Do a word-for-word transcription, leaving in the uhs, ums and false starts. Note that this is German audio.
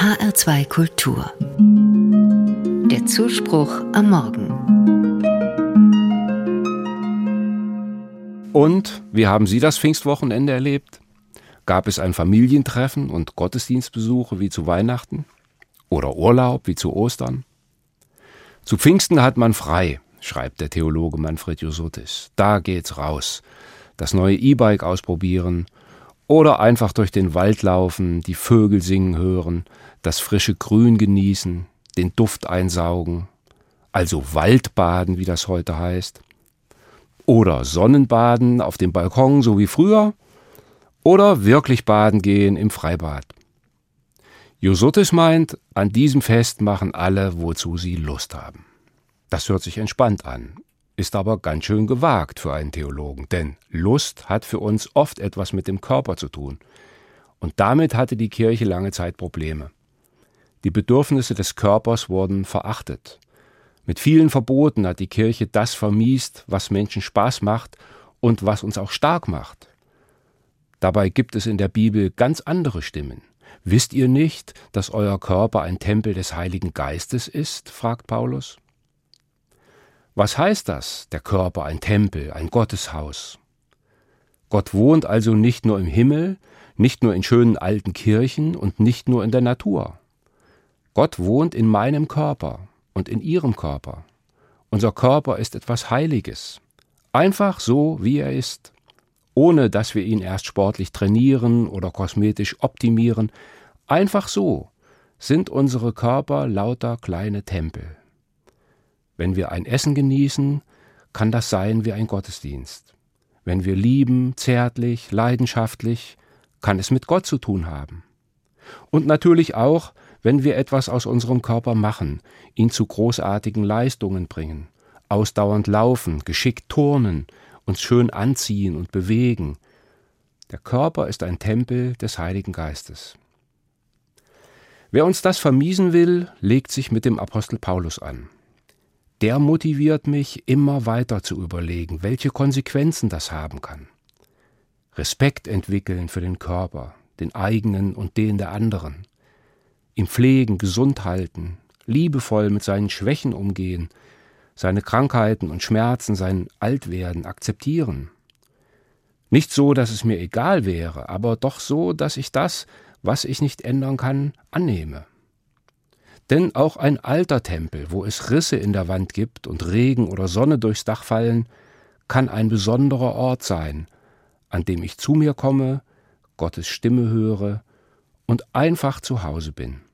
H R zwei Kultur. Der Zuspruch am Morgen. Und wie haben Sie das Pfingstwochenende erlebt? Gab es ein Familientreffen und Gottesdienstbesuche wie zu Weihnachten? Oder Urlaub wie zu Ostern? Zu Pfingsten hat man frei, schreibt der Theologe Manfred Jusutis. Da geht's raus. Das neue E-Bike ausprobieren oder einfach durch den Wald laufen, die Vögel singen hören, das frische Grün genießen, den Duft einsaugen, also Waldbaden, wie das heute heißt. Oder Sonnenbaden auf dem Balkon, so wie früher. Oder wirklich baden gehen im Freibad. Jusutis meint, an diesem Fest machen alle, wozu sie Lust haben. Das hört sich entspannt an, ist aber ganz schön gewagt für einen Theologen, denn Lust hat für uns oft etwas mit dem Körper zu tun. Und damit hatte die Kirche lange Zeit Probleme. Die Bedürfnisse des Körpers wurden verachtet. Mit vielen Verboten hat die Kirche das vermiest, was Menschen Spaß macht und was uns auch stark macht. Dabei gibt es in der Bibel ganz andere Stimmen. Wisst ihr nicht, dass euer Körper ein Tempel des Heiligen Geistes ist? Fragt Paulus. Was heißt das, der Körper ein Tempel, ein Gotteshaus? Gott wohnt also nicht nur im Himmel, nicht nur in schönen alten Kirchen und nicht nur in der Natur. Gott wohnt in meinem Körper und in Ihrem Körper. Unser Körper ist etwas Heiliges, einfach so, wie er ist. Ohne dass wir ihn erst sportlich trainieren oder kosmetisch optimieren. Einfach so sind unsere Körper lauter kleine Tempel. Wenn wir ein Essen genießen, kann das sein wie ein Gottesdienst. Wenn wir lieben, zärtlich, leidenschaftlich, kann es mit Gott zu tun haben. Und natürlich auch, wenn wir etwas aus unserem Körper machen, ihn zu großartigen Leistungen bringen, ausdauernd laufen, geschickt turnen, uns schön anziehen und bewegen. Der Körper ist ein Tempel des Heiligen Geistes. Wer uns das vermiesen will, legt sich mit dem Apostel Paulus an. Der motiviert mich, immer weiter zu überlegen, welche Konsequenzen das haben kann. Respekt entwickeln für den Körper, den eigenen und den der anderen. Ihn pflegen, gesund halten, liebevoll mit seinen Schwächen umgehen, seine Krankheiten und Schmerzen, sein Altwerden akzeptieren. Nicht so, dass es mir egal wäre, aber doch so, dass ich das, was ich nicht ändern kann, annehme. Denn auch ein alter Tempel, wo es Risse in der Wand gibt und Regen oder Sonne durchs Dach fallen, kann ein besonderer Ort sein, an dem ich zu mir komme, Gottes Stimme höre und einfach zu Hause bin.